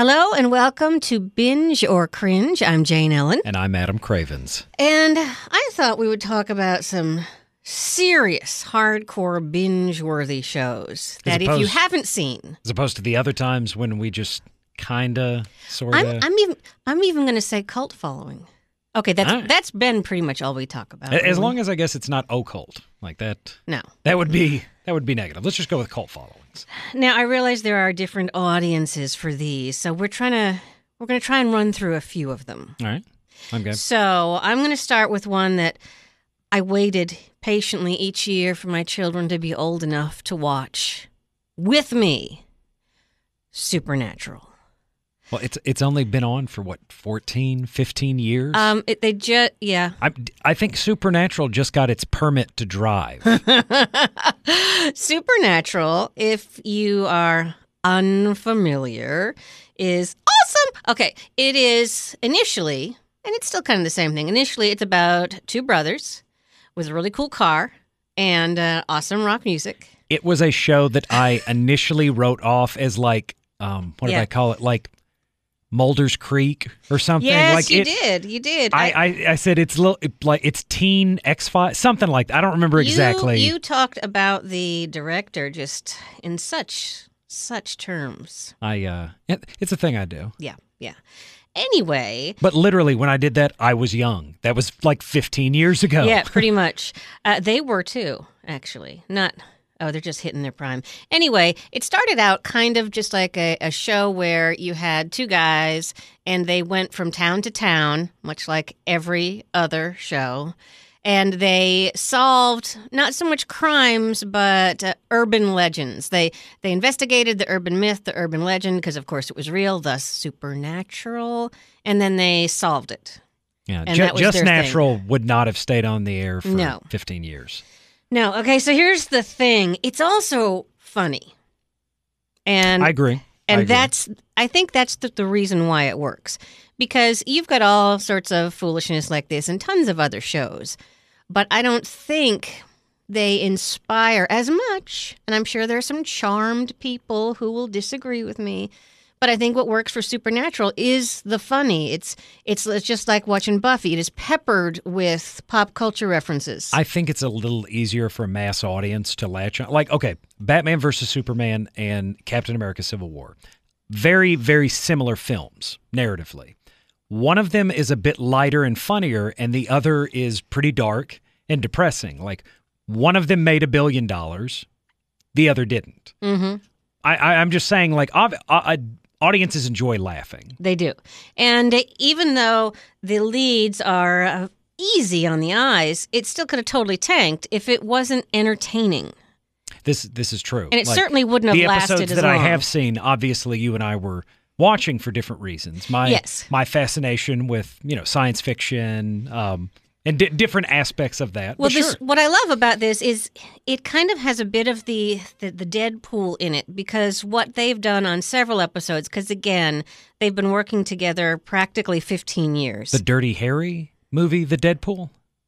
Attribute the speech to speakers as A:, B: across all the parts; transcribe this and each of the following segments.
A: Hello and welcome to Binge or Cringe. I'm Jane Ellen.
B: And I'm Adam Cravens.
A: And I thought we would talk about some serious, hardcore, binge-worthy shows that if you haven't seen.
B: As opposed to the other times when we just kinda, sorta.
A: I'm even going to say cult following. Okay, that's been pretty much all we talk about.
B: As long as I guess it's not occult like that.
A: No,
B: that would be negative. Let's just go with cult followings.
A: Now I realize there are different audiences for these, so we're going to try and run through a few of them.
B: All right, I'm good.
A: So I'm going to start with one that I waited patiently each year for my children to be old enough to watch with me. Supernatural.
B: Well, it's only been on for, 14, 15 years?
A: Yeah.
B: I think Supernatural just got its permit to drive.
A: Supernatural, if you are unfamiliar, is awesome. Okay, it is initially, and it's still kind of the same thing. Initially, it's about two brothers with a really cool car and awesome rock music.
B: It was a show that I initially wrote off as what did I call it? Like Mulder's Creek or something.
A: Yes, you did.
B: I said it's it's teen X-Files, something like that. I don't remember exactly.
A: You talked about the director just in such terms.
B: It's a thing I do.
A: Yeah. Anyway.
B: But literally, when I did that, I was young. That was like 15 years ago.
A: Yeah, pretty much. They were too, actually. They're just hitting their prime. Anyway, it started out kind of just like a show where you had two guys and they went from town to town, much like every other show. And they solved not so much crimes, but urban legends. They investigated the urban myth, the urban legend, because of course it was real, thus supernatural. And then they solved it.
B: Yeah,
A: and that was
B: Just
A: their
B: Natural
A: thing.
B: Would not have stayed on the air for 15 years.
A: No, okay, so here's the thing. It's also funny. And
B: I agree.
A: I think that's the reason why it works. Because you've got all sorts of foolishness like this and tons of other shows. But I don't think they inspire as much. And I'm sure there are some charmed people who will disagree with me. But I think what works for Supernatural is the funny. It's just like watching Buffy. It is peppered with pop culture references.
B: I think it's a little easier for a mass audience to latch on. Like, okay, Batman versus Superman and Captain America Civil War. Very, very similar films, narratively. One of them is a bit lighter and funnier, and the other is pretty dark and depressing. Like, one of them made $1 billion. The other didn't.
A: Mm-hmm.
B: I'm just saying, like, audiences enjoy laughing.
A: They do. And even though the leads are easy on the eyes, it still could have totally tanked if it wasn't entertaining.
B: This is true.
A: And it certainly wouldn't have lasted as long.
B: The episodes that I have seen, obviously you and I were watching for different reasons. My fascination with, science fiction, and different aspects of that.
A: Well,
B: sure.
A: What I love about this is it kind of has a bit of the Deadpool in it, because what they've done on several episodes, because again, they've been working together practically 15 years.
B: The Dirty Harry movie, The Deadpool?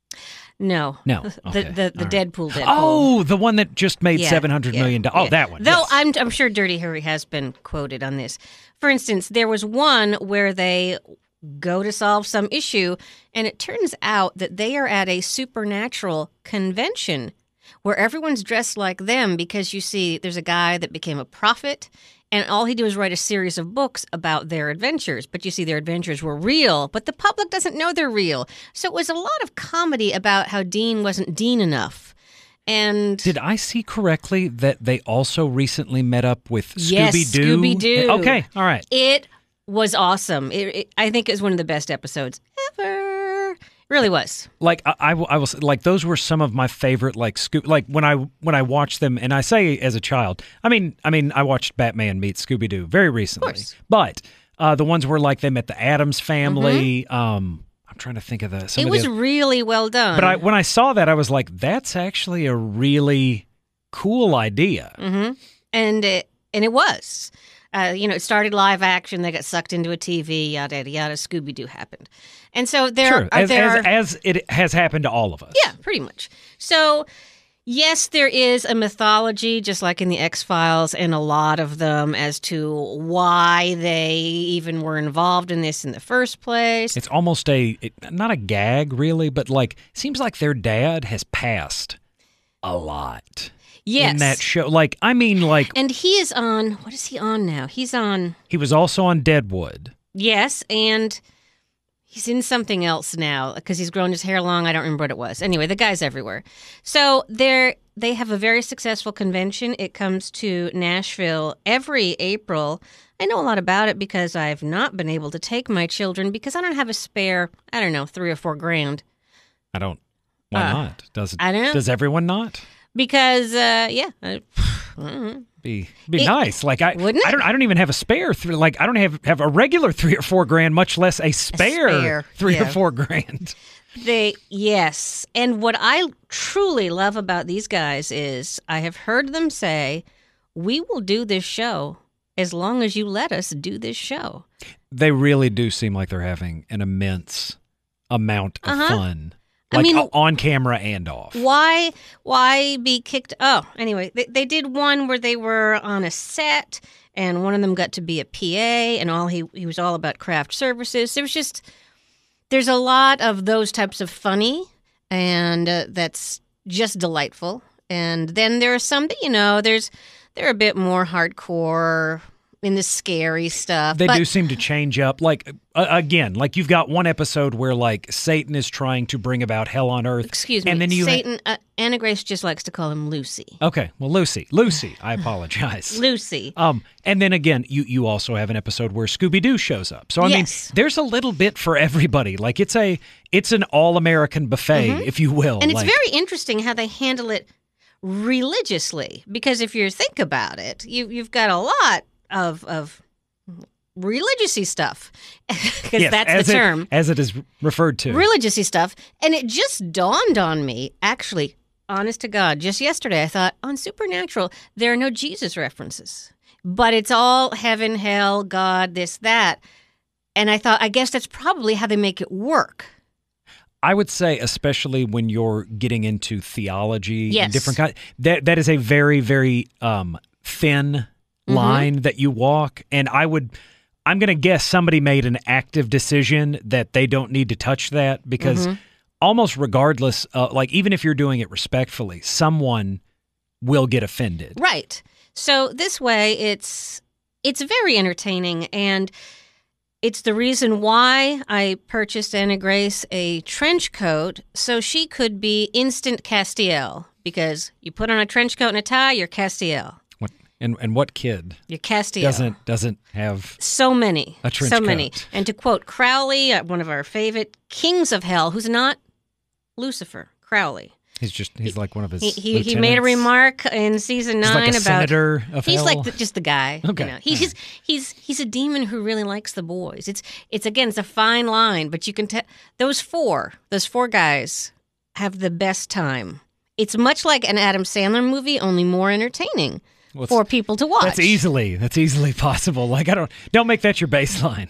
A: No.
B: Okay.
A: The Deadpool.
B: Oh, the one that just made $700 million. Oh, that one.
A: Though
B: yes.
A: I'm sure Dirty Harry has been quoted on this. For instance, there was one where they go to solve some issue, and it turns out that they are at a supernatural convention where everyone's dressed like them, because you see there's a guy that became a prophet, and all he did was write a series of books about their adventures. But you see their adventures were real, but the public doesn't know they're real. So it was a lot of comedy about how Dean wasn't Dean enough. And
B: did I see correctly that they also recently met up with Scooby-Doo?
A: Yes, Scooby-Doo.
B: Okay, all right.
A: It was awesome. I think it was one of the best episodes ever. It really was.
B: Like I will say, like those were some of my favorite like when I watched them, and I say as a child. I mean I watched Batman meet Scooby-Doo very recently.
A: Of course.
B: But the ones where like they met the Addams Family. Mm-hmm. I'm trying to think of the.
A: It was really well done.
B: But when I saw that, I was like, that's actually a really cool idea.
A: Mm-hmm. And it was. It started live action. They got sucked into a TV. Yada yada yada. Scooby-Doo happened, and so
B: as it has happened to all of us.
A: Yeah, pretty much. So Yes, there is a mythology, just like in the X-Files, and a lot of them as to why they even were involved in this in the first place.
B: It's almost not a gag, really, but like, seems like their dad has passed a lot.
A: Yes.
B: In that show. Like, I mean, like...
A: And he is on... What is he on now? He's on...
B: He was also on Deadwood.
A: Yes, and... He's in something else now because he's grown his hair long. I don't remember what it was. Anyway, the guy's everywhere. So they have a very successful convention. It comes to Nashville every April. I know a lot about it because I've not been able to take my children because I don't have a spare, I don't know, $3 or $4 grand.
B: I don't. Why not?
A: I don't know.
B: Does everyone not?
A: Because, yeah.
B: Be nice. Like
A: wouldn't it?
B: I don't even have a spare. I don't have a regular $3 or $4 grand, much less a spare $3 or $4 grand.
A: Yes. And what I truly love about these guys is I have heard them say, "We will do this show as long as you let us do this show."
B: They really do seem like they're having an immense amount of fun. Like, I mean, on camera and off.
A: Why be kicked? Oh, anyway, they did one where they were on a set, and one of them got to be a PA, and he was all about craft services. There's a lot of those types of funny, and that's just delightful. And then there are some that, they're a bit more hardcore in the scary stuff.
B: They do seem to change up. Like, again, like you've got one episode where like Satan is trying to bring about hell on earth.
A: Excuse me.
B: And then
A: Satan, Anna Grace just likes to call him Lucy.
B: Okay. Well, Lucy, I apologize.
A: Lucy.
B: And then again, you also have an episode where Scooby-Doo shows up. So I mean, there's a little bit for everybody. Like it's an all-American buffet, if you will.
A: And it's very interesting how they handle it religiously, because if you think about it, you've got a lot of religious-y stuff, because that's the term.
B: As it is referred to.
A: Religious-y stuff. And it just dawned on me, actually, honest to God, just yesterday, I thought, on Supernatural, there are no Jesus references. But it's all heaven, hell, God, this, that. And I thought, I guess that's probably how they make it work.
B: I would say, especially when you're getting into theology and
A: Yes.
B: different kinds, that is a very, very thin line that you walk. And I'm going to guess somebody made an active decision that they don't need to touch that, because almost regardless, like even if you're doing it respectfully, someone will get offended.
A: Right. So this way, it's very entertaining, and it's the reason why I purchased Anna Grace a trench coat, so she could be instant Castiel, because you put on a trench coat and a tie, you're Castiel.
B: And what kid
A: You're Castiel.
B: doesn't have
A: so many,
B: a trench
A: so
B: coat?
A: many. And to quote Crowley, one of our favorite kings of hell, who's not Lucifer, Crowley.
B: He's like one of his
A: He made a remark in season 9
B: like a
A: about
B: senator of
A: he's
B: hell?
A: like just the guy.
B: Okay.
A: He's a demon who really likes the boys. It's a fine line, but you can tell those four guys have the best time. It's much like an Adam Sandler movie, only more entertaining for people to watch.
B: That's easily possible. Like, don't make that your baseline.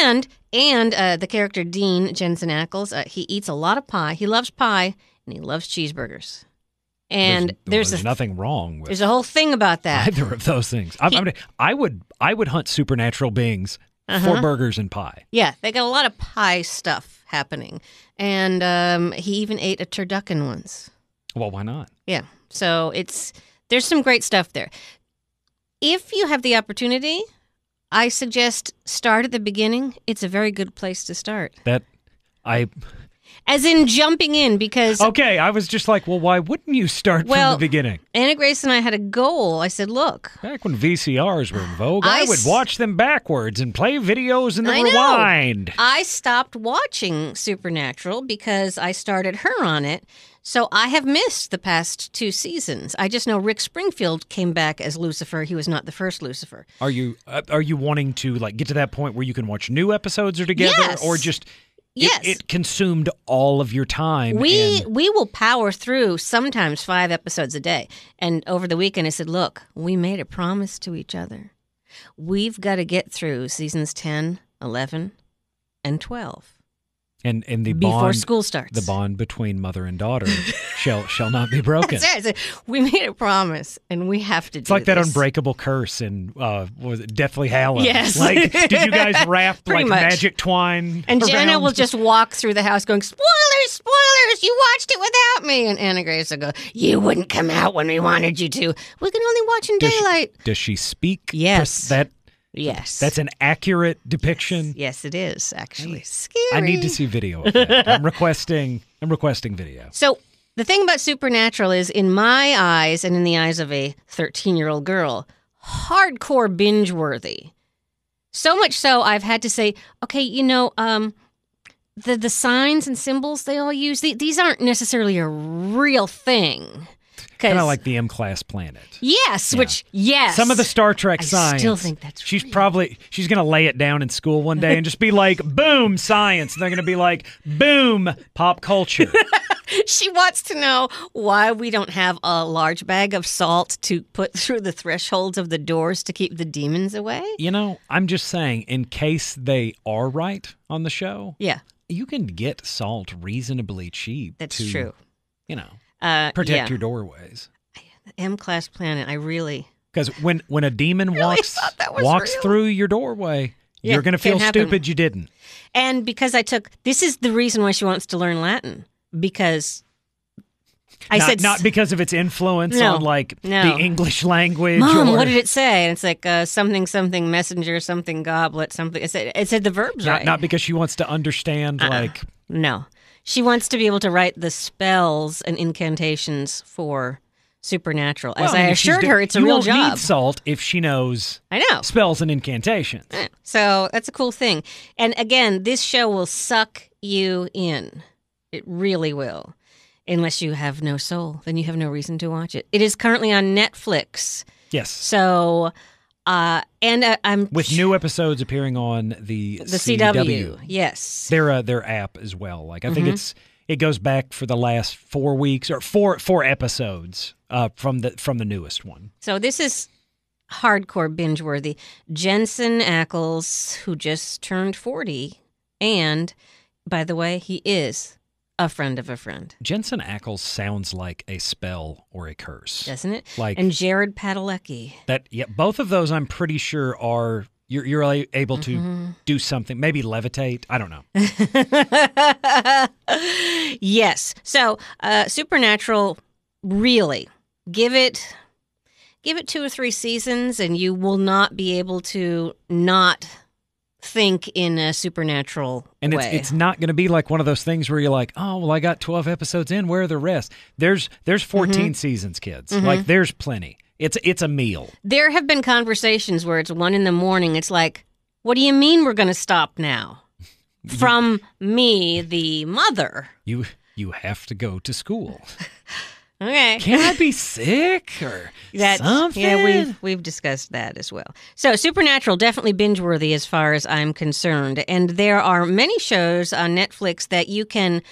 A: and the character Dean Jensen Ackles, he eats a lot of pie. He loves pie and he loves cheeseburgers. And there's
B: nothing wrong with
A: there's a whole thing about that.
B: either of those things. I would hunt supernatural beings for burgers and pie.
A: Yeah, they got a lot of pie stuff happening, and he even ate a turducken once.
B: Well, why not?
A: Yeah, so there's some great stuff there. If you have the opportunity, I suggest start at the beginning. It's a very good place to start. As in jumping in, because...
B: Okay, I was just like, well, why wouldn't you start from the beginning?
A: Anna Grace and I had a goal. I said, look...
B: Back when VCRs were in vogue, I would watch them backwards and play videos in the rewind.
A: I stopped watching Supernatural because I started her on it, so I have missed the past 2 seasons. I just know Rick Springfield came back as Lucifer. He was not the first Lucifer.
B: Are you wanting to like get to that point where you can watch new episodes or together,
A: Yes.
B: or just...
A: Yes.
B: It consumed all of your time.
A: We will power through sometimes 5 episodes a day. And over the weekend, I said, look, we made a promise to each other. We've got to get through seasons 10, 11, and 12.
B: And the
A: before
B: bond,
A: school starts.
B: the bond between mother and daughter shall not be broken.
A: That's right. We made a promise, and we have to do
B: It's like that
A: this.
B: unbreakable curse in was it Deathly Hallows?
A: Yes.
B: Like, did you guys wrap
A: Pretty
B: like
A: much.
B: magic twine?
A: And Jenna
B: around?
A: will just walk through the house going, spoilers, spoilers, you watched it without me. And Anna Grace will go, you wouldn't come out when we wanted you to. We can only watch in daylight.
B: Does she speak?
A: Yes.
B: Yes. That's an accurate depiction.
A: Yes, it is, actually. Scary.
B: I need to see video of that. I'm requesting video.
A: So the thing about Supernatural is, in my eyes and in the eyes of a 13-year-old girl, hardcore binge-worthy. So much so, I've had to say, okay, the signs and symbols they all use, these aren't necessarily a real thing.
B: Kind of like the M-Class planet.
A: Yes,
B: Yeah.
A: yes.
B: Some of the Star Trek
A: I
B: science.
A: still think that's
B: she's
A: real.
B: she's going to lay it down in school one day and just be like, boom, science. And they're going to be like, boom, pop culture.
A: She wants to know why we don't have a large bag of salt to put through the thresholds of the doors to keep the demons away.
B: I'm just saying, in case they are right on the show,
A: Yeah,
B: you can get salt reasonably cheap.
A: that's
B: to,
A: true.
B: Protect
A: Yeah.
B: your doorways.
A: M-Class planet, I really...
B: Because when a demon walks
A: thought that was real.
B: through your doorway,
A: Yeah,
B: you're going to
A: can't
B: feel
A: happen.
B: stupid you didn't.
A: And because this is the reason why she wants to learn Latin, because
B: Not because of its influence
A: No,
B: on the
A: no.
B: English language.
A: Mom,
B: or,
A: what did it say? And it's like something, something messenger, something goblet, something. It said the verbs right.
B: Not because she wants to understand
A: No. She wants to be able to write the spells and incantations for Supernatural. As
B: Well,
A: I
B: mean, if she's
A: assured her, it's a
B: you
A: real
B: won't
A: job.
B: need salt if she knows
A: I know.
B: spells and incantations.
A: So that's a cool thing. And again, this show will suck you in. It really will. Unless you have no soul, then you have no reason to watch it. It is currently on Netflix.
B: Yes.
A: So, I'm
B: With new episodes appearing on the
A: CW. Yes.
B: Their app as well. Like I think it goes back for the last 4 weeks or four episodes from the newest one.
A: So this is hardcore binge worthy. Jensen Ackles, who just turned 40, and by the way, he is a friend of a friend,
B: Jensen Ackles sounds like a spell or a curse,
A: doesn't it?
B: Like
A: and Jared Padalecki.
B: that. Yeah, both of those I'm pretty sure are you're able to do something. Maybe levitate. I don't know.
A: Yes. So Supernatural, really, give it 2 or 3 seasons, and you will not be able to not think in a supernatural
B: And
A: way.
B: it's not going to be like one of those things where you're like, oh, well, I got 12 episodes in. Where are the rest? There's 14 seasons, kids. Like, there's plenty. It's a meal.
A: There have been conversations where it's 1 a.m. It's like, what do you mean we're going to stop now? From me, the mother.
B: You have to go to school.
A: Okay.
B: Can I be sick or something?
A: Yeah, we've discussed that as well. So Supernatural, definitely binge-worthy as far as I'm concerned. And there are many shows on Netflix that you can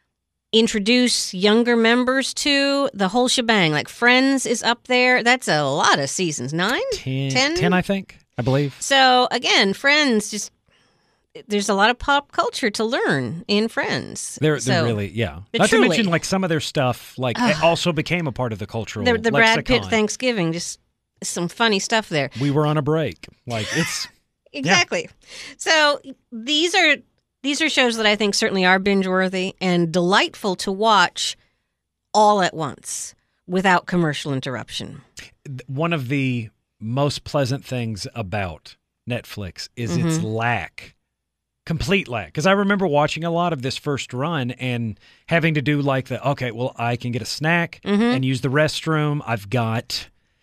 A: introduce younger members to, the whole shebang. Like Friends is up there. That's a lot of seasons. 9?
B: 10, I think, I believe.
A: So again, Friends, there's a lot of pop culture to learn in Friends.
B: They're
A: So,
B: really, yeah.
A: they're
B: Not
A: truly-
B: to mention, like, some of their stuff, like, it also became a part of the cultural
A: the Brad Pitt
B: lexicon.
A: Thanksgiving, just some funny stuff there.
B: We were on a break. Like, it's...
A: Exactly. So these are shows that I think certainly are binge-worthy and delightful to watch all at once without commercial interruption.
B: One of the most pleasant things about Netflix is its complete lack. Because I remember watching a lot of this first run and having to do like I can get a snack and use the restroom. I've got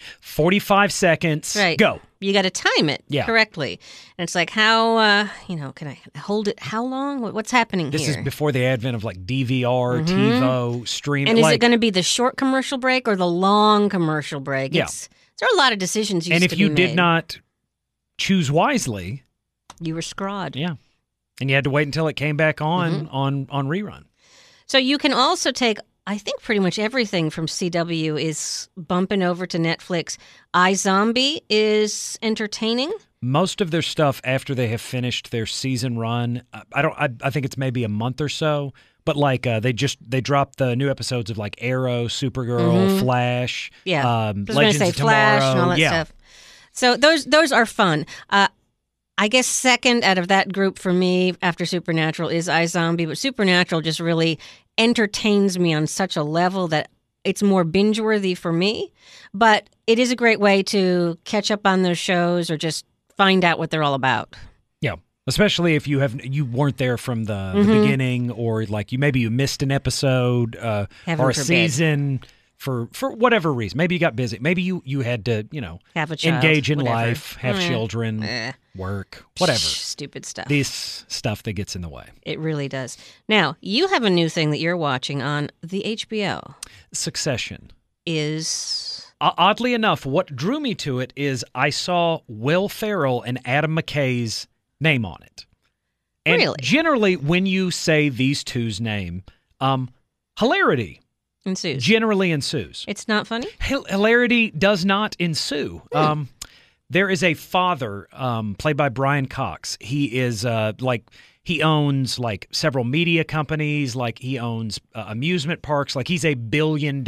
B: 45 seconds.
A: Right.
B: Go.
A: You got to time it
B: Yeah.
A: correctly. And it's like, how, can I hold it? How long? What's happening
B: This
A: here?
B: is before the advent of like DVR, TiVo, streaming.
A: And is
B: like,
A: it going to be the short commercial break or the long commercial break?
B: Yeah.
A: There are a lot of decisions
B: and
A: used
B: if
A: to
B: you
A: be
B: did
A: made.
B: not choose wisely,
A: You were scrawed.
B: yeah. And you had to wait until it came back on rerun.
A: So you can also take, I think pretty much everything from CW is bumping over to Netflix. iZombie is entertaining.
B: most of their stuff after they have finished their season run. I think it's maybe a month or so. But like they dropped the new episodes of like Arrow, Supergirl, Flash,
A: I was going to
B: Legends
A: say
B: of
A: Flash
B: Tomorrow.
A: and all that stuff. So those are fun. I guess second out of that group for me after Supernatural is iZombie, but Supernatural just really entertains me on such a level that it's more binge-worthy for me. But it is a great way to catch up on those shows or just find out what they're all about.
B: Yeah. Especially if you weren't there from the beginning, or like you missed an episode or a season for whatever reason. Maybe you got busy. Maybe you had to
A: have a child,
B: engage in
A: whatever.
B: life, have children, work, whatever.
A: Stupid stuff.
B: This stuff that gets in the way.
A: It really does. Now you have a new thing that you're watching on the HBO.
B: Succession
A: is
B: oddly enough, what drew me to it is I saw Will Ferrell and Adam McKay's name on it. And
A: really?
B: Generally, when you say these two's name, hilarity
A: ensues.
B: Generally ensues. It's
A: not funny?
B: Hilarity does not ensue. There is a father played by Brian Cox. He is he owns like several media companies. Like he owns amusement parks. Like he's a $1 billion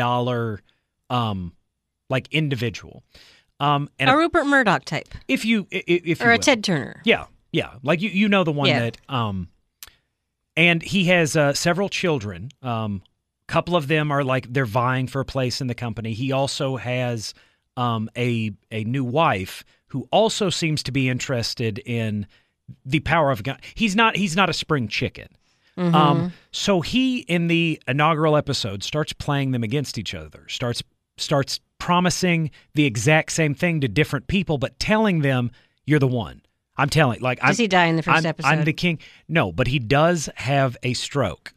B: like individual. And
A: a Rupert Murdoch type.
B: If you
A: or a Ted Turner.
B: Yeah. Yeah, like you know the one that and he has several children. Couple of them are like they're vying for a place in the company. He also has a new wife who also seems to be interested in the power of gun. He's not a spring chicken. So he in the inaugural episode starts playing them against each other. Starts promising the exact same thing to different people, but telling them you're the one. I'm telling, like,
A: does he die in the first episode?
B: I'm the king. No, but he does have a stroke.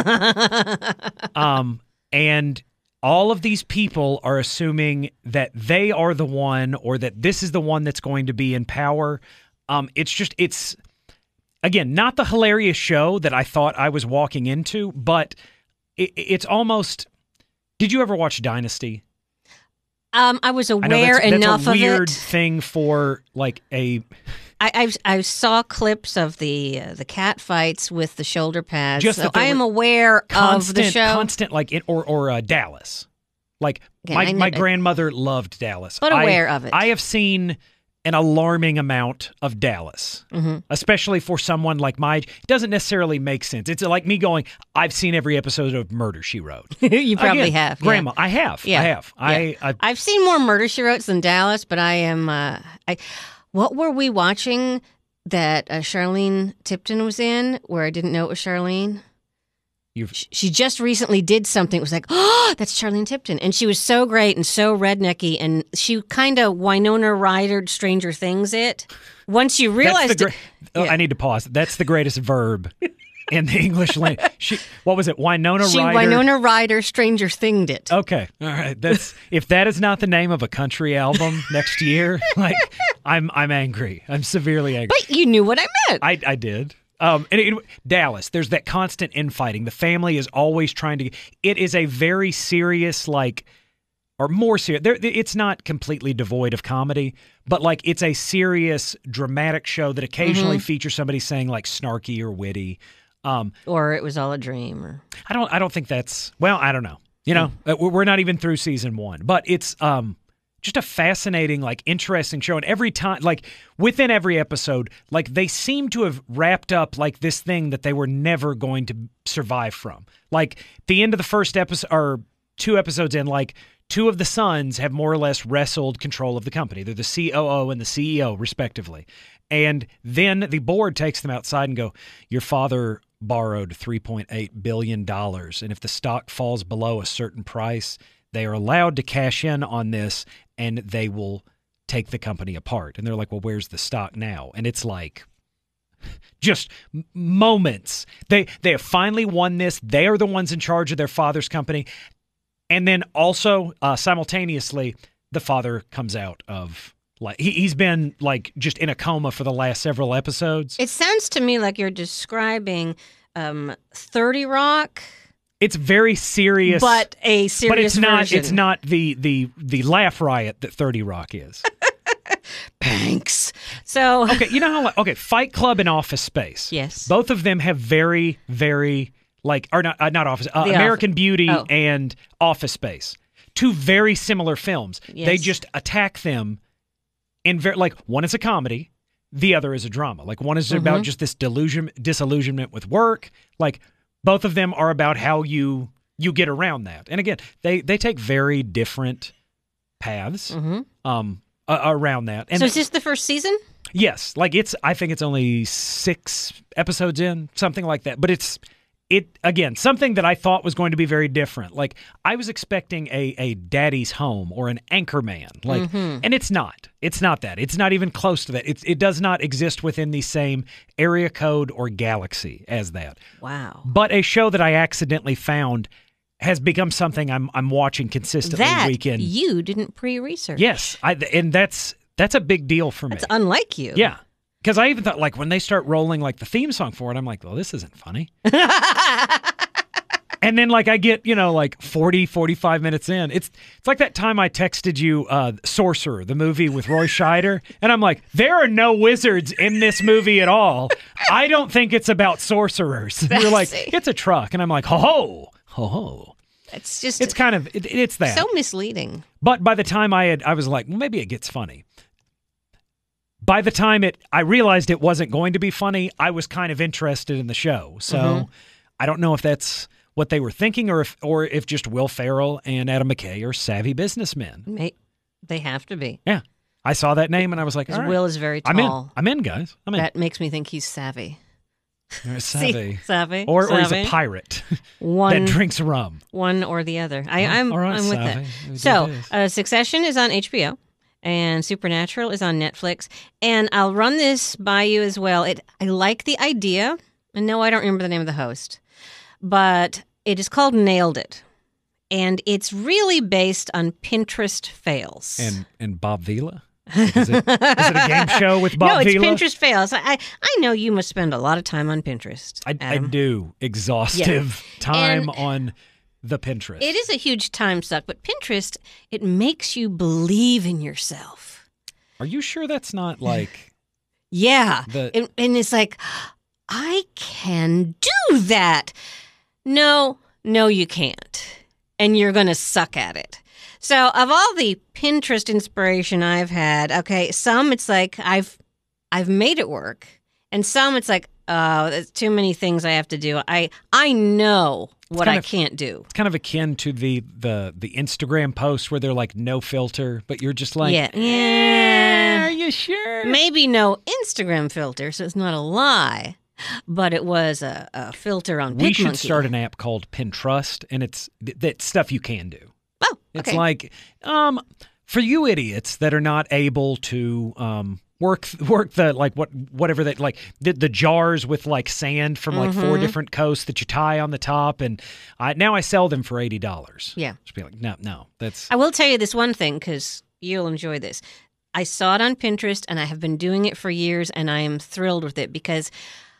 B: And all of these people are assuming that they are the one, or that this is the one that's going to be in power. It's again not the hilarious show that I thought I was walking into, but it's almost. Did you ever watch Dynasty?
A: I was aware enough of it.
B: That's a weird thing for like a.
A: I saw clips of the cat fights with the shoulder pads. So I am aware of the show.
B: Constant like or Dallas. Like my grandmother loved Dallas.
A: But aware of it.
B: I have seen an alarming amount of Dallas, especially for someone like it doesn't necessarily make sense. It's like me going, I've seen every episode of Murder, She Wrote.
A: You probably have.
B: Grandma, yeah. I have.
A: Yeah.
B: I have.
A: Yeah. I've seen more Murder, She Wrote than Dallas, but I am... What were we watching that Charlene Tipton was in where I didn't know it was Charlene? She just recently did something. It was like, oh, that's Charlene Tipton. And she was so great and so rednecky. And she kind of Winona Ryder'd Stranger Things it. Once you realized
B: I need to pause. That's the greatest verb in the English language. What was it? Winona
A: Ryder Stranger Thinged it.
B: Okay. All right. If that is not the name of a country album next year, like I'm angry. I'm severely angry.
A: But you knew what I meant.
B: I did. Dallas, there's that constant infighting. The family is always trying to. It is a very serious, or more serious. It's not completely devoid of comedy, but like it's a serious, dramatic show that occasionally features somebody saying like snarky or witty,
A: or it was all a dream. Or
B: I don't think that's. Well, I don't know. We're not even through season 1, but it's just a fascinating, like, interesting show. And every time, like, within every episode, like, they seem to have wrapped up, like, this thing that they were never going to survive from. Like, the end of the first episode, or 2 episodes in, like, 2 of the sons have more or less wrestled control of the company. They're the COO and the CEO, respectively. And then the board takes them outside and go, your father borrowed $3.8 billion. And if the stock falls below a certain price, they are allowed to cash in on this, and they will take the company apart. And they're like, well, where's the stock now? And it's like just moments. They have finally won this. They are the ones in charge of their father's company. And then also, simultaneously, the father comes out of, like, he's been, like, just in a coma for the last several episodes.
A: It sounds to me like you're describing 30 Rock...
B: It's very serious,
A: but a serious
B: but it's not.
A: version.
B: It's not the laugh riot that 30 Rock is.
A: Banks. So
B: Okay, you know how Fight Club and Office Space.
A: Yes.
B: Both of them have very, very not Office, American Beauty and Office Space. Two very similar films.
A: Yes.
B: They just attack them in one is a comedy, the other is a drama. Like one is about just this disillusionment with work. Like both of them are about how you get around that. And again, they take very different paths around that. And
A: so is this the first season?
B: Yes, I think it's only 6 episodes in, something like that. But it's again, something that I thought was going to be very different. Like I was expecting a Daddy's Home or an Anchorman, and it's not. It's not that. It's not even close to that. It does not exist within the same area code or galaxy as that.
A: Wow.
B: But a show that I accidentally found has become something I'm watching consistently week in.
A: You didn't pre-research.
B: Yes, and that's a big deal for me.
A: That's unlike you.
B: Yeah. Because I even thought, when they start rolling, the theme song for it, I'm like, well, this isn't funny. And then, I get, 40, 45 minutes in. It's like that time I texted you Sorcerer, the movie with Roy Scheider. And I'm like, there are no wizards in this movie at all. I don't think it's about sorcerers. And you're like, it's a truck. And I'm like, ho, ho. It's kind of, it's that.
A: So misleading.
B: But by the time I was like, well, maybe it gets funny. By the time I realized it wasn't going to be funny, I was kind of interested in the show. So I don't know if that's what they were thinking or if just Will Ferrell and Adam McKay are savvy businessmen.
A: They have to be.
B: Yeah. I saw that name and I was like, all right.
A: Will is very tall.
B: I'm in, guys. I'm in.
A: That makes me think he's savvy.
B: Savvy.
A: Savvy.
B: Or he's a pirate that drinks ram.
A: One or the other. I'm with
B: savvy.
A: that. So Succession is on HBO. And Supernatural is on Netflix. And I'll run this by you as well. I like the idea. And no, I don't remember the name of the host. But it is called Nailed It. And it's really based on Pinterest fails.
B: And Bob Vila? Is it a game show with Bob Vila?
A: No, it's Pinterest fails. I know you must spend a lot of time on Pinterest.
B: I do. Exhaustive time on the Pinterest.
A: It is a huge time suck, but Pinterest, it makes you believe in yourself.
B: Are you sure that's not
A: Yeah. And it's like, I can do that. No, you can't. And you're going to suck at it. So of all the Pinterest inspiration I've had, some it's like I've made it work. And some it's like, oh, there's too many things I have to do. I know what I can't do.
B: It's kind of akin to the Instagram posts where they're like no filter, but you're just like, yeah, are you sure?
A: Maybe no Instagram filter, so it's not a lie, but it was a filter on PicMonkey.
B: We should start an app called Pinterest, and it's that stuff you can do.
A: Oh, okay.
B: It's like, for you idiots that are not able to work the whatever that the jars with sand from 4 different coasts that you tie on the top, and now I sell them for $80.
A: Yeah,
B: just be like, no, that's.
A: I will tell you this one thing because you'll enjoy this. I saw it on Pinterest, and I have been doing it for years, and I am thrilled with it because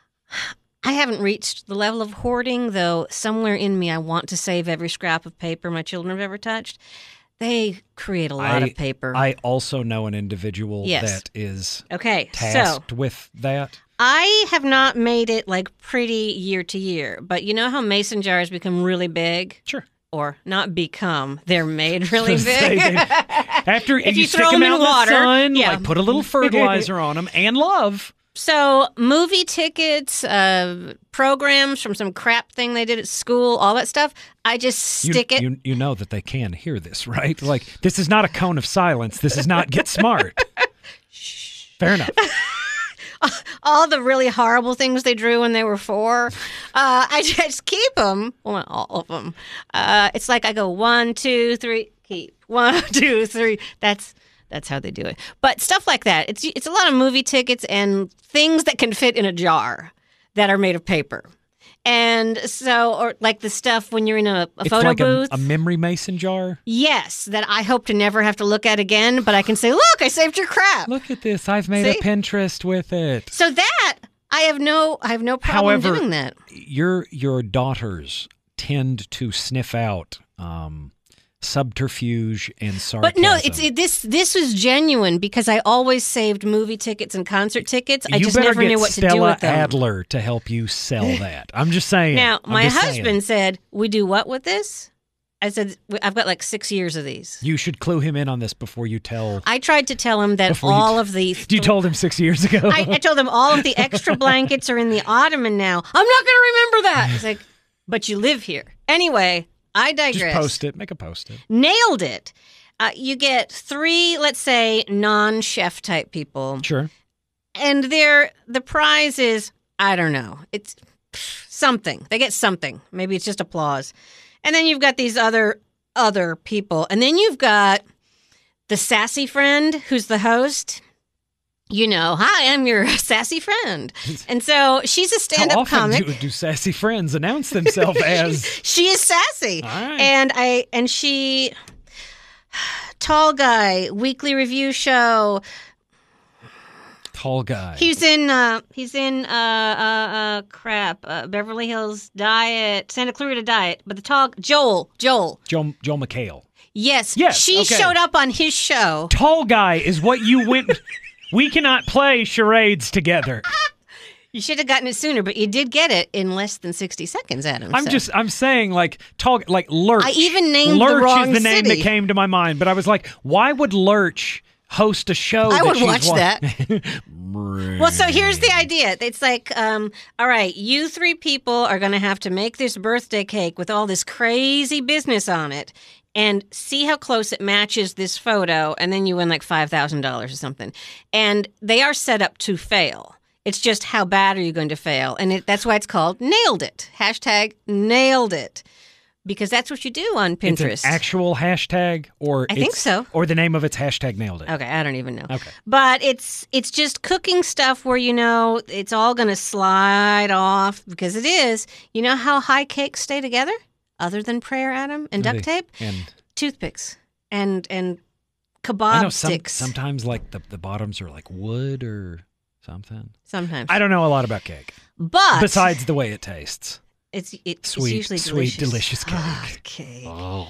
A: I haven't reached the level of hoarding, though somewhere in me I want to save every scrap of paper my children have ever touched. They create a lot of paper.
B: I also know an individual that is tasked with that.
A: I have not made it pretty year to year, but you know how mason jars become really big?
B: Sure.
A: Or not become, they're made really big.
B: After
A: if
B: you
A: throw
B: stick
A: them
B: out
A: in water,
B: in the sun, put a little fertilizer on them and love.
A: So movie tickets, programs from some crap thing they did at school, all that stuff, I just stick it.
B: You know that they can hear this, right? This is not a cone of silence. This is not Get Smart. Shh. Fair enough.
A: All the really horrible things they drew when they were 4, I just keep them. Well, not all of them. It's like I go 1, 2, 3, keep 1, 2, 3. That's how they do it. But stuff like that. It's a lot of movie tickets and things that can fit in a jar that are made of paper. And so, or the stuff when you're in a photo booth.
B: A memory mason jar?
A: Yes, that I hope to never have to look at again, but I can say, look, I saved your crap.
B: Look at this. I've made a Pinterest with it.
A: So that, I have no problem doing that.
B: Your daughters tend to sniff out subterfuge and sarcasm.
A: But no, this was genuine because I always saved movie tickets and concert tickets. I just never knew what to do with them.
B: Adler to help you sell that. I'm just saying.
A: Now, my husband said, "We do what with this?" I said, "I've got like 6 years of these."
B: You should clue him in on this before you tell.
A: I tried to tell him that all of the.
B: You told him 6 years ago.
A: I told him all of the extra blankets are in the ottoman now. I'm not going to remember that. He's like, "But you live here." Anyway, I digress.
B: Just post it. Make a post it.
A: Nailed it. You get 3, let's say, non-chef type people.
B: Sure.
A: And the prize is, I don't know. It's something. They get something. Maybe it's just applause. And then you've got these other people. And then you've got the sassy friend who's the host. You know, hi, I'm your sassy friend. And so she's a stand-up comic.
B: How often do sassy friends announce themselves as...
A: She is sassy.
B: All right.
A: And she... Tall guy, weekly review show.
B: Tall guy.
A: He's in Beverly Hills Diet, Santa Clarita Diet, but the tall Joel
B: McHale.
A: Yes. She
B: okay.
A: showed up on his show.
B: Tall guy is what you went. We cannot play charades together.
A: You should have gotten it sooner, but you did get it in less than 60 seconds, Adam.
B: I'm saying like Lurch.
A: I even named
B: Lurch
A: the wrong
B: is the name
A: city.
B: that came to my mind, but I was like, why would Lurch host a show?
A: I would watch that. Well, so here's the idea. It's like, all right, you 3 people are going to have to make this birthday cake with all this crazy business on it and see how close it matches this photo, and then you win like $5,000 or something. And they are set up to fail. It's just how bad are you going to fail? And that's why it's called Nailed It. # Nailed It. Because that's what you do on Pinterest.
B: It's an actual hashtag, or
A: I think so.
B: Or the name of it's #Nailed It.
A: Okay, I don't even know.
B: Okay.
A: But it's just cooking stuff where, you know, it's all going to slide off because it is. You know how high cakes stay together? Other than prayer, Adam, and duct tape?
B: And
A: toothpicks and kebab
B: I know
A: sticks.
B: sometimes like the bottoms are like wood or something.
A: Sometimes.
B: I don't know a lot lot about cake.
A: But
B: besides the way it tastes.
A: It's
B: Sweet,
A: usually
B: sweet,
A: delicious.
B: delicious cake.
A: Cake.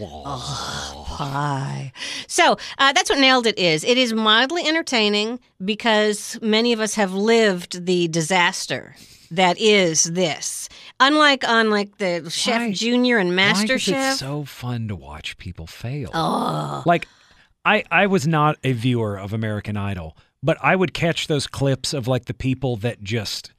B: Oh.
A: Pie. So that's what Nailed It is. It is mildly entertaining because many of us have lived the disaster that is this. Unlike on like the Chef Junior and Master Chef.
B: Why is it so fun to watch people fail?
A: Oh.
B: Like, I was not a viewer of American Idol, but I would catch those clips of like the people that just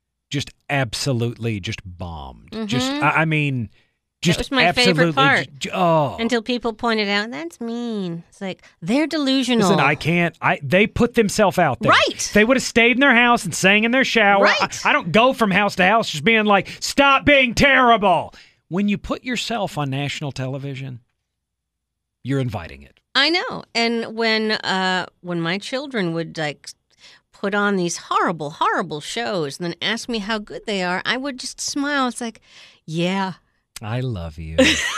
B: absolutely just bombed.
A: Mm-hmm.
B: I mean, just
A: that was my
B: absolutely.
A: favorite part. Until people pointed out, that's mean. It's like, they're delusional.
B: Listen, I can't. They put themselves out there.
A: Right.
B: If they would have stayed in their house and sang in their shower.
A: Right.
B: I don't go from house to house just being like, stop being terrible. When you put yourself on national television, you're inviting it.
A: I know. And when my children would like put on these horrible, horrible shows and then ask me how good they are, I would just smile. It's like, yeah.
B: I love you.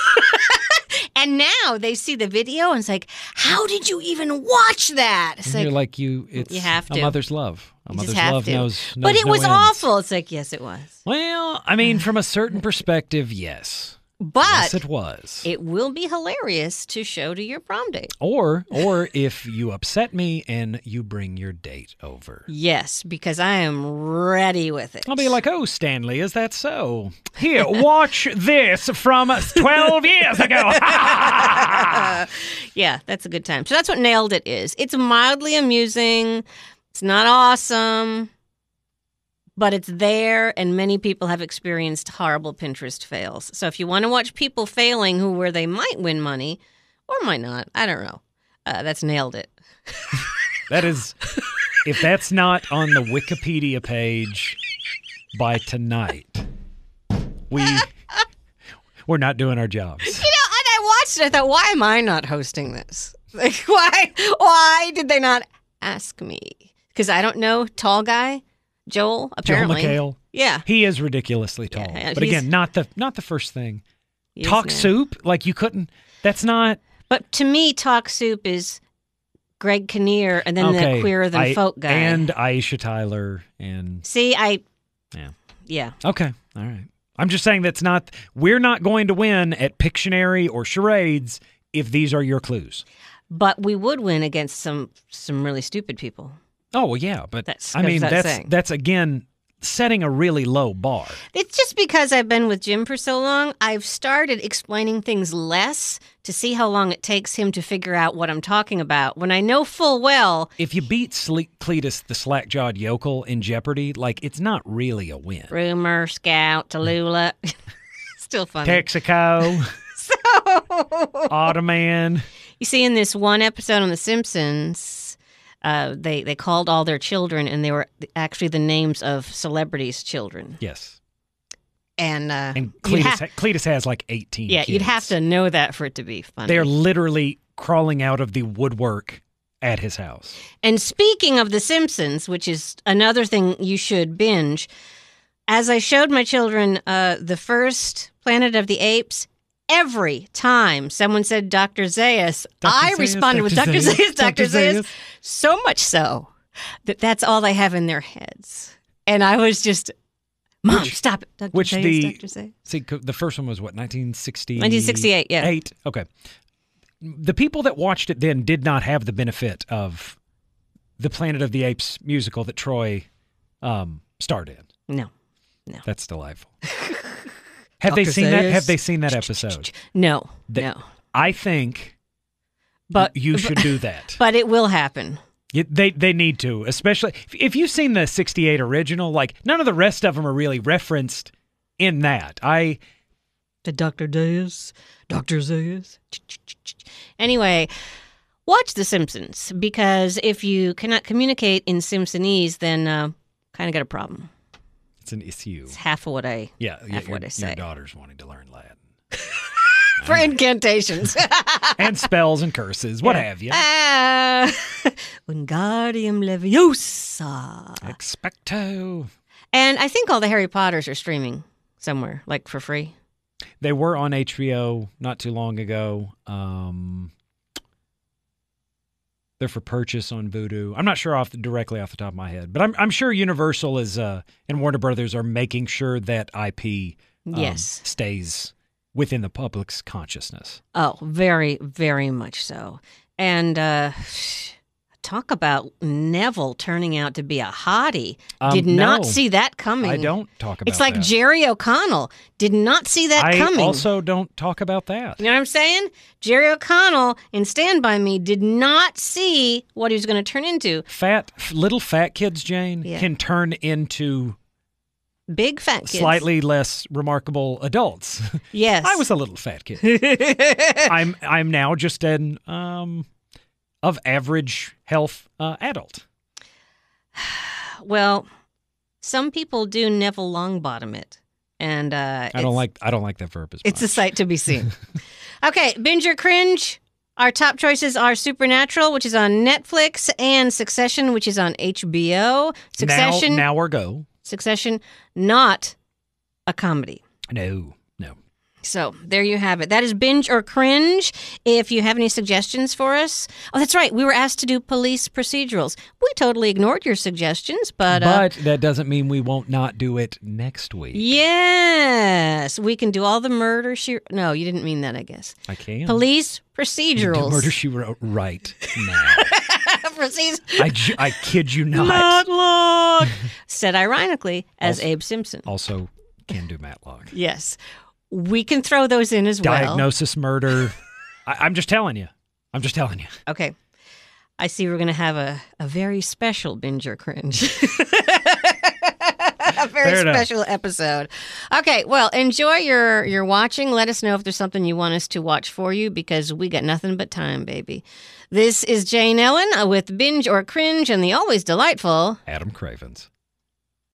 A: And now they see the video and it's like, how did you even watch that? It's
B: and
A: like,
B: you're like, it's
A: you have to.
B: A mother's love. A mother's love knows
A: but it
B: no
A: was
B: ends.
A: awful. It's like, yes, it was.
B: Well, I mean, from a certain perspective, yes.
A: But
B: yes, it was.
A: It will be hilarious to show to your prom date.
B: Or if you upset me and you bring your date over.
A: Yes, because I am ready with it.
B: I'll be like, oh, Stanley, is that so? Here, watch this from 12 years ago.
A: Yeah, that's a good time. So that's what Nailed It is. It's mildly amusing. It's not awesome. But it's there, and many people have experienced horrible Pinterest fails. So if you want to watch people failing where they might win money or might not, I don't know. That's Nailed It.
B: That is, if that's not on the Wikipedia page by tonight, we're not doing our jobs.
A: You know, and I watched it. I thought, why am I not hosting this? Like, why did they not ask me? Because I don't know, tall guy. Joel, apparently.
B: Joel McHale.
A: Yeah.
B: He is ridiculously tall.
A: Yeah,
B: but again, not the first thing. Talk
A: now.
B: Soup, like you couldn't, that's not.
A: But to me, Talk Soup is Greg Kinnear and then the Queerer Than Folk guy.
B: And Aisha Tyler and.
A: See,
B: Yeah. Okay. All right. I'm just saying we're not going to win at Pictionary or charades if these are your clues.
A: But we would win against some really stupid people.
B: Oh, well, yeah, but
A: That's-
B: I mean,
A: goes without saying.
B: that's again setting a really low bar.
A: It's just because I've been with Jim for so long, I've started explaining things less to see how long it takes him to figure out what I'm talking about. When I know full well,
B: If you beat Cletus the slack-jawed yokel in Jeopardy, like, it's not really a win.
A: Rumor, Scout, Tallulah, still funny.
B: Texaco, Ottoman.
A: You see, in this one episode on The Simpsons, they called all their children, and they were actually the names of celebrities' children.
B: Yes.
A: And
B: Cletus has like 18
A: yeah,
B: kids.
A: you'd have to know that for it to be funny.
B: They're literally crawling out of the woodwork at his house.
A: And speaking of The Simpsons, which is another thing you should binge, as I showed my children the first Planet of the Apes, every time someone said Dr. Zaius, I responded with Dr. Zaius, Dr. Zaius. So much so that that's all they have in their heads. And I was just, Mom, stop it. Dr. Zaius, Dr. Zaius.
B: See, the first one was what, 1960?
A: 1968, yeah.
B: 8? Okay. The people that watched it then did not have the benefit of the Planet of the Apes musical that Troy starred in.
A: No.
B: That's delightful. Have they seen that? Have they seen that episode?
A: No.
B: I think
A: But
B: you should do that.
A: But it will happen.
B: They need to, especially if you've seen the 68 original, like none of the rest of them are really referenced in that.
A: The Dr. Zaius. Anyway, watch The Simpsons, because if you cannot communicate in Simpsonese, then kind of got a problem.
B: It's an issue.
A: It's half of what I
B: Your
A: say.
B: daughter's wanting to learn Latin.
A: For incantations.
B: And spells and curses, what have you.
A: Wingardium Leviosa.
B: Expecto.
A: And I think all the Harry Potters are streaming somewhere, like for free.
B: They were on HBO not too long ago. They're for purchase on Vudu. I'm not sure directly off the top of my head, but I'm sure Universal is and Warner Brothers are making sure that IP stays within the public's consciousness.
A: Oh, very, very much so. And talk about Neville turning out to be a hottie. Did not see that coming.
B: I don't talk about that.
A: It's like Jerry O'Connell. Did not see that coming.
B: I also don't talk about that.
A: You know what I'm saying? Jerry O'Connell in Stand By Me did not see what he was going to turn into.
B: Little fat kids, Jane, can turn into
A: big fat kids.
B: Slightly less remarkable adults.
A: Yes.
B: I was a little fat kid. I'm now just an of average health adult.
A: Well, some people do Neville Longbottom it, and
B: I don't like that verb as much.
A: It's a sight to be seen. Okay, binge or cringe. Our top choices are Supernatural, which is on Netflix, and Succession, which is on HBO. Succession
B: now or go.
A: Succession, not a comedy.
B: No.
A: So there you have it. That is binge or cringe. If you have any suggestions for us. Oh, that's right. We were asked to do police procedurals. We totally ignored your suggestions, but
B: that doesn't mean we won't not do it next week.
A: Yes. We can do all the murder she... No, you didn't mean that, I guess.
B: I can.
A: Police procedurals.
B: Murder she wrote right now. I kid you not.
A: Matlock. Said ironically as Abe Simpson.
B: Also can do Matlock.
A: Yes. We can throw those in as well.
B: Diagnosis murder. I'm just telling you.
A: Okay. I see we're going to have a very special binge or cringe. A very special episode. Okay, well, enjoy your watching. Let us know if there's something you want us to watch for you, because we got nothing but time, baby. This is Jane Ellen with Binge or Cringe and the always delightful
B: Adam Cravens.